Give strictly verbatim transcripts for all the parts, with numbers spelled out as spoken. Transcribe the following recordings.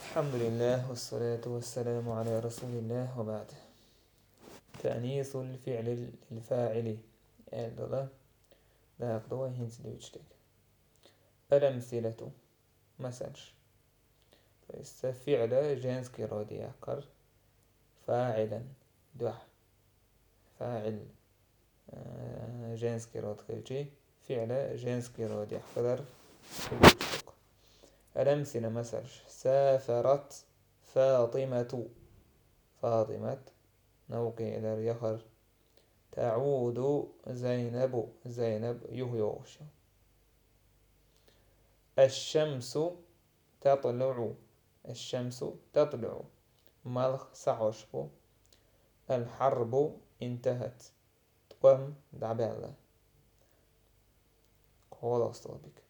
الحمد لله والصلاة والسلام على رسول الله وبعد. تأنيث الفعل الفاعل أدلا لا أقدوا هنس ليجتك الأمثلة مثلا فعل جنس كرودي أقر فاعلا دوح فاعل جنس كرود خلجي فعل جنس كرودي أقدر الأمثلة مثلا سافرت فاطمة فاطمة نوقي إلى اليخر تعود زينب زينب يهيوش الشمس تطلع الشمس تطلع ملخ سعشبو الحرب انتهت تقوم دعبالة قول أصطابك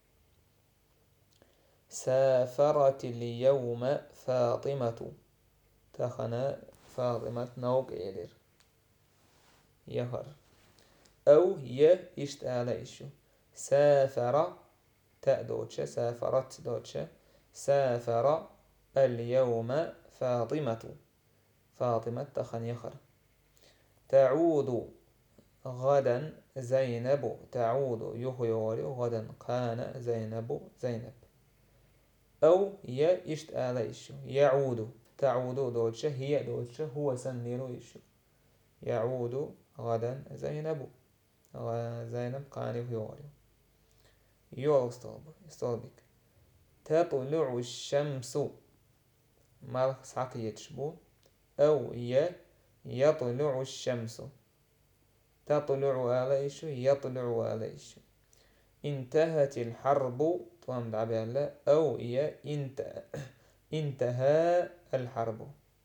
سافرت اليوم فاطمة تخنا فاطمة نوق إلير يهر أو ي إشتغل إيشو سافر تأدوتش سافرت دوتش سافر اليوم فاطمة فاطمة تخن يخر تعود غدا زينب تعود يخيوري غدا كان زينب زينب أو ي إشتغل إيشو يعود تعود دوتش هي دوتش هو سنيرو إيشو يعود غدا زينب زينب قاني يوري يو استوبك تطلع الشمس مالك ساق يتشبو أو ي يطلع الشمس تطلع عليش يطلع عليش انتهت الحرب طوام دعبها أو ي انت انتهى الحرب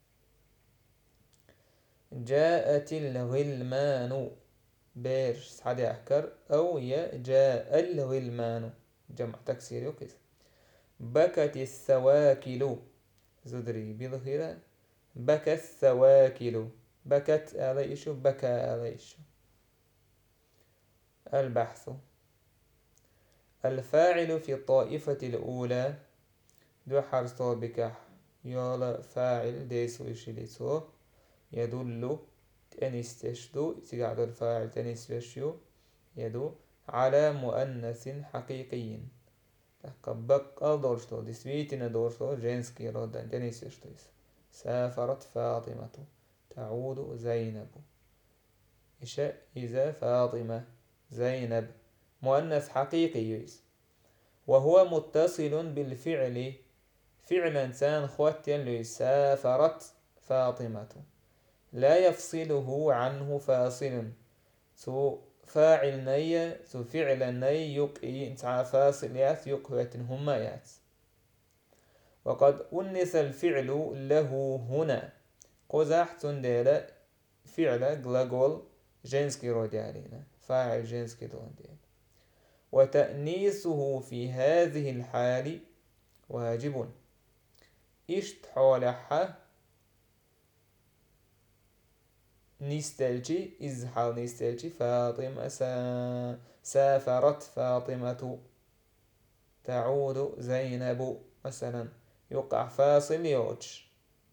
جاءت الغلمان بيرش سعدي أحكر أو ي جاء الغلمان جمع تكسير يوكس بكت السواكل زدري بظهيرة بكى السواكل بكت عليش بكى عليش البحث الفاعل في الطائفة الأولى دو حرصو بكح يلا فاعل ديسو إشي ديسو يدل تأنيس تشدو تقعد الفاعل تأنيس بشيو يدو على مؤنث حقيقي بقى دورشتو ديسويتنا دورشتو جنسكي رودا تأنيس يشتو سافرت فاطمة تعود زينب إيش إذا فاطمة زينب مؤنث حقيقي يويس وهو متصل بالفعل فعل إنسان خواتين سافرت فاطمة لا يفصله عنه فاصل سو فاعل نية سو فعل ني يقي انتعا فاصل يات يقوية هما يات وقد أنث الفعل له هنا قزح تندير فعل gлагol جنسكي رودي علينا فاعل جنسكي رودي وتأنيسه في هذه الحال واجب إشت حولها نستلجي إزحال نستلجي فاطمة سا... سافرت فاطمة تعود زينب مثلا يقع فاصل يوتش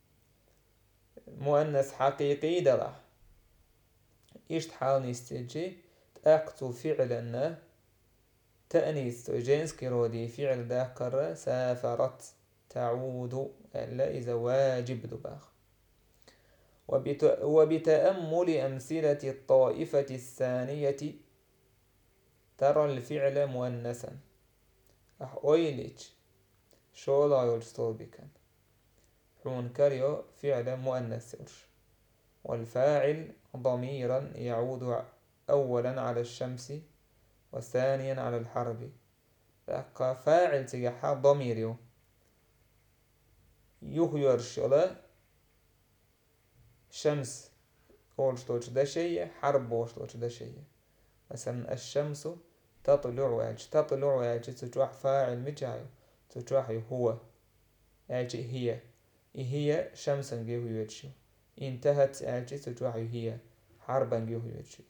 مؤنث حقيقي دلح إشت حال نستلجي تأقت فعلا تأنيث جنس كرودي فعل داكر سافرت تعود إلا إذا واجب دباخ وبت... وبتأمل أمثلة الطائفة الثانية ترى الفعل مؤنثا أح أويليج شو لا يلستوبكا حون كريو فعل مؤنث والفاعل ضميرا يعود أولا على الشمس وثانيا على الحرب فاعل تجحا ضميريو يهير شلا شمس أولشتوش ده شيء حرب أولشتوش ده شيء مثلا الشمس تطلع يعني تطلع يعني تتوح فاعل مجايو تتوح هو يعني هي هي شمسا جيهو يتشو انتهت يعني تتوح هي حربا جيهو يتشو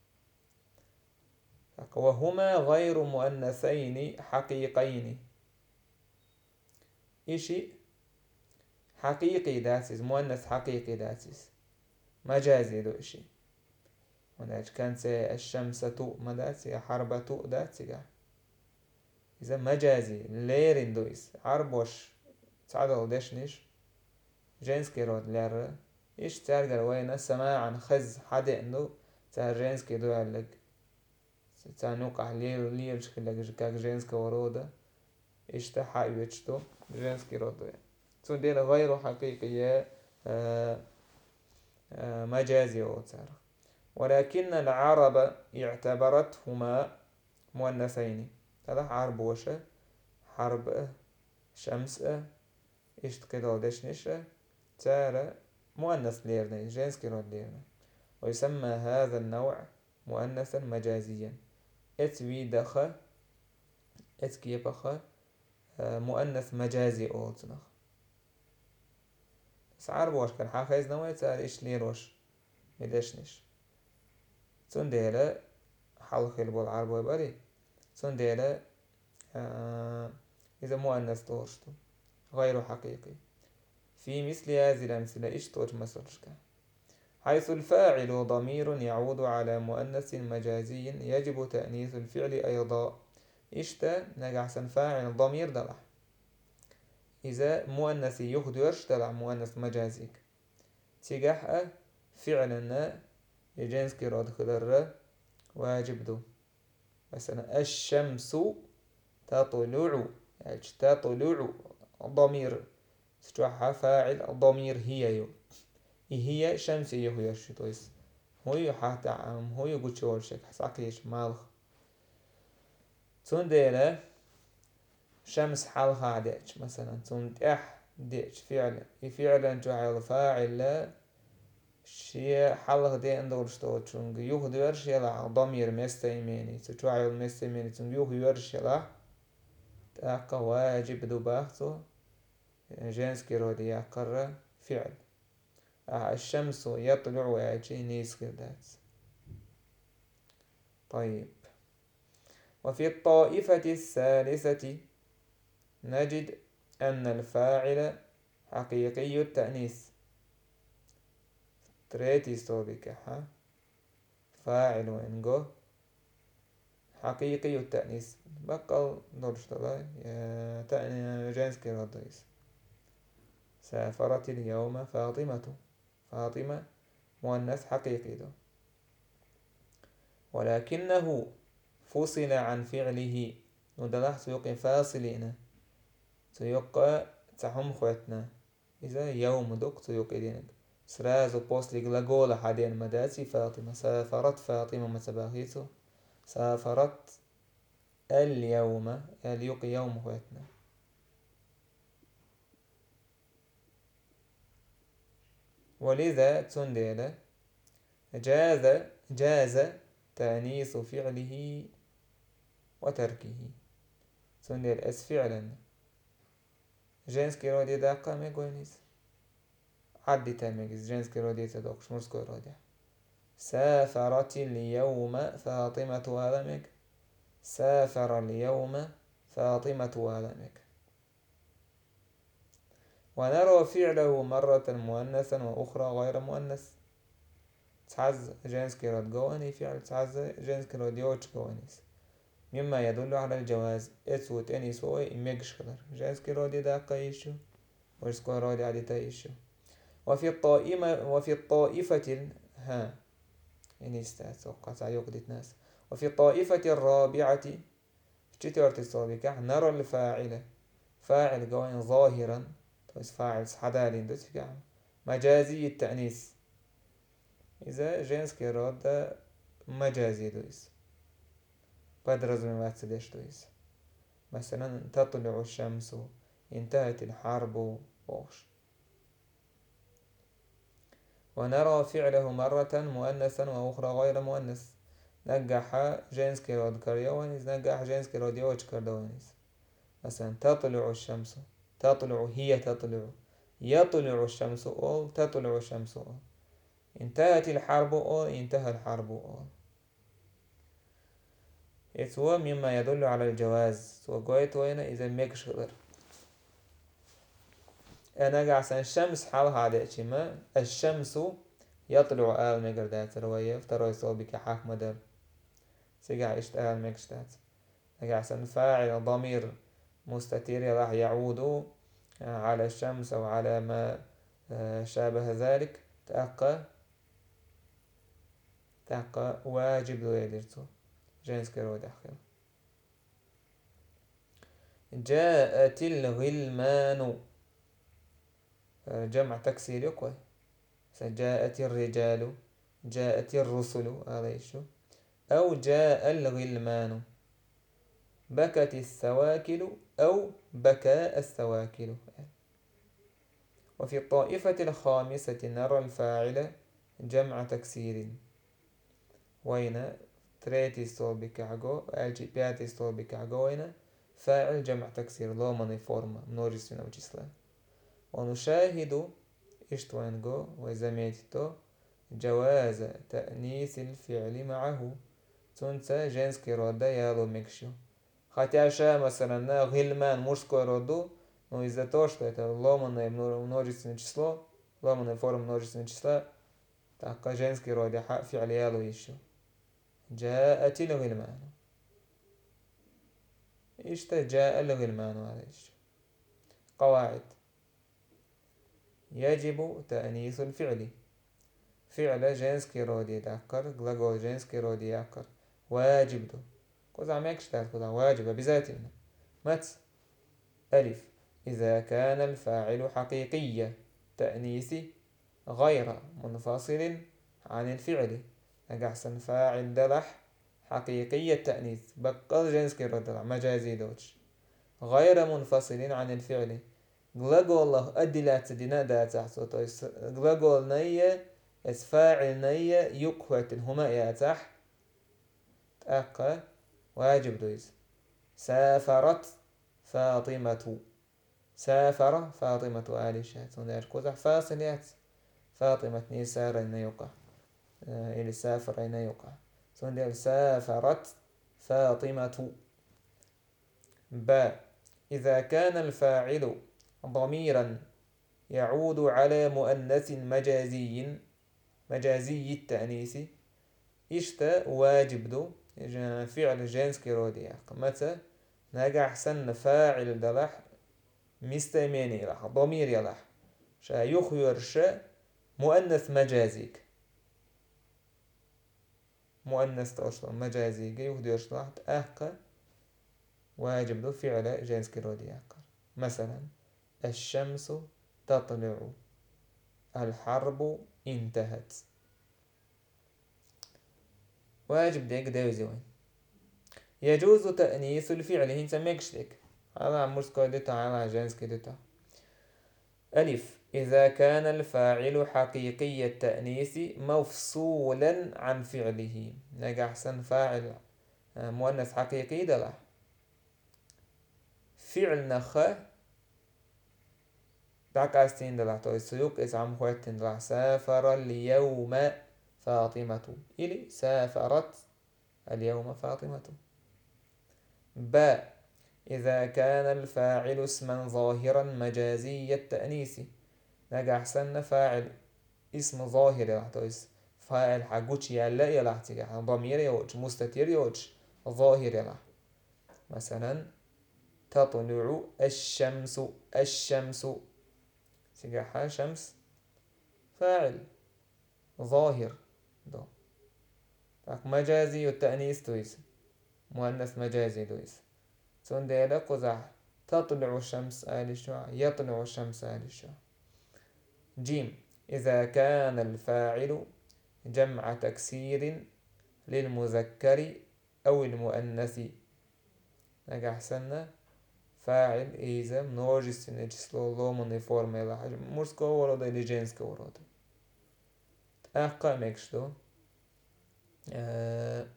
وهما غير مؤنثين حقيقين إشي حقيقي داتسيز مؤنث حقيقي داتسيز مجازي دو إشي وناج كانت الشمس تو ما داتسي حرب تو داتسي إذا مجازي ليرين دويس عربوش تعدل دشنش جينسكي رود لير إيش تارجل وين سماعا خز حدا إنه تار جينسكي دو علق تانوقع ليل ليل شكلك جكاك جينسكي ورودا إيش تحا يوتشتو جينسكي رود تون ديلا غير حقيقية آه آه مجازي وتار ولكن العرب اعتبرتهما مؤنثين هذا عربوشة حرب شمس إيش كده دشنش تارة مؤنث ليرنا جنس كيرون ليرنا ويسمى هذا النوع مؤنثا مجازيا اتوي دخ اتكي بخ مؤنث مجازي أولتنا سعر بوش كان حافظ نوع تار إيش ليروش مدشنش تون ديلا حلق البول عربو بري تون ديلا آه إذا مؤنث تورشتو غير حقيقي في مثل هذه الأمثلة إيش تور مسلشك حيث الفاعل ضمير يعود على مؤنث مجازي يجب تأنيث الفعل أيضا إشتا نجع فاعل ضمير دلع إذا مؤنث يخدرش دلع مؤنث مجازيك تجاه فعلنا يجنس كراد خدر واجب دو مثلا الشمس تطلع يعني تطلع ضمير تتوحى فاعل ضمير هي يو هي شمس يهو يرشتويس هو يحاط عام هو يقول شو الشك حساكيش مالخ تون ديلا شمس حالها ديش مثلا تون تح ديش فعلا فعلا جعل فاعل لا شيء حالها دي اندور شتو تون يهو ديرش يلا ضمير مستيميني تتوعي المستيميني تون يهو يرش يلا تاقا واجب دو باختو جنس كيرودي يقرر فعل الشمس يطلع ويجينيس كردات طيب وفي الطائفة الثالثة نجد أن الفاعل حقيقي التأنيث تريتي ستوبيك ها فاعل وإنجو حقيقي التأنيث بقى دورش طبعا تأني جنس كردات سافرت اليوم فاطمة فاطمة مؤنث حقيقي ده ولكنه فصل عن فعله ندلح سيوقي فاصلين سيوقع تحم خواتنا إذا يوم دوك سيوقي دينك سرازو بوست لغلاغولا حدين مداتي فاطمة سافرت فاطمة متباهيتو سافرت اليوم اليوقي يوم خواتنا ولذا تندل جاز جاز تأنيث فعله وتركه تندل أس فعلا جنس كيرودي داقا ميقوينيس عدي تاميقز جنس كيرودي تدوقش مرس كيرودي سافرت اليوم فاطمة والمك سافر اليوم فاطمة والمك ونرى فعله مرة مؤنثا وأخرى غير مؤنث تعز جنس كيرود جواني فعل تعز جنس كيرود يوش جوانيس مما يدل على الجواز اسو تاني سوي ميجش كدر جنس كيرود داقا يشو ويسكو رودي عدي تايشو وفي الطائمة وفي الطائفة ها يعني استاتوقع تعيوق ديت ناس وفي الطائفة الرابعة شتورت الصابكة نرى الفاعل فاعل جوان ظاهرا بس فاعل حدالين دوت كعم مجازي التأنيث إذا جنس كيرود مجازي دويس بدرز من واتسدش دويس مثلا تطلع الشمس انتهت الحرب بوش ونرى فعله مرة مؤنثا وأخرى غير مؤنث نجح جنس كيرود كريوانيس نجح جنس كيرود يوش كردوانيس مثلا تطلع الشمس تطلع هي تطلع يطلع الشمس أول تطلع الشمس أول انتهت الحرب أول انتهى الحرب أول يتوى مما يدل على الجواز وقويت وين إذا ميكش غير أنا قاعد الشمس حالها على ما الشمس يطلع آل مقردات رواية فترى يصوبك حاك مدر سيقع اشتغل مكشتات قاعد فاعل ضمير مستتير راح يعود على الشمس أو على ما شابه ذلك تأقى تأقى واجب ذو يدرسو جنس كرو داخل. جاءت الغلمان جمع تكسير يقوى جاءت الرجال جاءت الرسل هذا يشو أو جاء الغلمان بكت السواكل أو بكى السواكل. وفي الطائفة الخامسة نرى الفاعل جمع تكسير وين تريتي ستول بكعجو الجي بياتي ستول بكعجو وين فاعل جمع تكسير لو مني فورما منورس من وجسلا. ونشاهد اشتوانجو وزميتو جواز تأنيث الفعل معه تنسى جنس كيرودا يالو ميكشو хотя ша مثلا غلمان мужской роду, но из-за того, что это ломаное множественное число, ломаная форма множественного числа, так женский род فعل يالو еще. جاءت الغلمان إيش جاء الغلمان هذا إيش. قواعد: يجب تأنيث الفعل فعل جنسكي رود يذكر gлагол جنسكي رود يذكر واجب ده كذا ماكش تعرف كذا واجب بذاتنا مت ألف إذا كان الفاعل حقيقية تأنيث غير منفصل عن الفعل نجحسن فاعل دلح حقيقية تأنيث بقى جنسكي رود مجازي دوتش غير منفصل عن الفعل gлагol أدلات دينا داتا صوتويس gлагol نية اس فاعل نية يقوة هما ياتح تأقى واجب دويس. سافرت فاطمة سافر فاطمة آل شات وناش كوزح فاصليات فاطمة نيسار أين يقع آه إلي سافر أين يقع سندر سافرت فاطمة. با إذا كان الفاعل ضميرا يعود على مؤنث مجازي مجازي التأنيث إشتا واجب دو فعل جنس كيرودي متى نجح سن فاعل دلح مستميني يلح ضمير يلح شا يخير شا مؤنث مجازيك مؤنث تأصلا مجازيك يخير شا أهقى واجب دو فعل جنس كيرودي مثلا الشمس تطلع الحرب انتهت واجب ديك داوزي وين يجوز تأنيث الفعل هين سميكش ديك هذا عمرس كودتا على جنس كودتا. ألف إذا كان الفاعل حقيقي التأنيث مفصولا عن فعله نجح سن فاعل مؤنث حقيقي دلح فعل نخ دعكاستين دلح تو السيوق إس عم خواتين دلح سافر اليوم فاطمة إلي سافرت اليوم فاطمة. باء إذا كان الفاعل اسما ظاهرا مجازي التأنيث نجح سن فاعل اسم ظاهر يلحظ فاعل حقوش يلا يلحظ ضمير يوج مستتر يوج ظاهر يلحظ مثلا تطلع الشمس الشمس سيجاحها شمس فاعل ظاهر دو مجازي والتأنيث تويس مؤنث مجازي دويس سون ديلا قزح تطلع الشمس آل الشعاع يطلع الشمس آل الشعاع. جيم إذا كان الفاعل جمع تكسير للمذكر أو المؤنث نجح سنة فاعل إذا منوجس نجسلو لو من فورم إلى حاجة مرسكو ورود إلى جنسكو ورود أحقا ميكشتو أه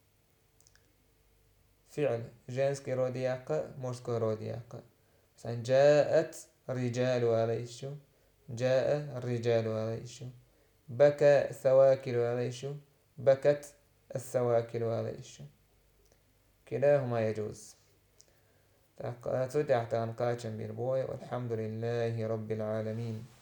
فعل جنسكي رودياقة مرسكو رودياقة مثلا جاءت رجال عليشو جاء الرجال عليشو بكى الثواكل عليشو بكت الثواكل عليشو كلاهما يجوز. تحت أنقاشن بيربوي والحمد لله رب العالمين.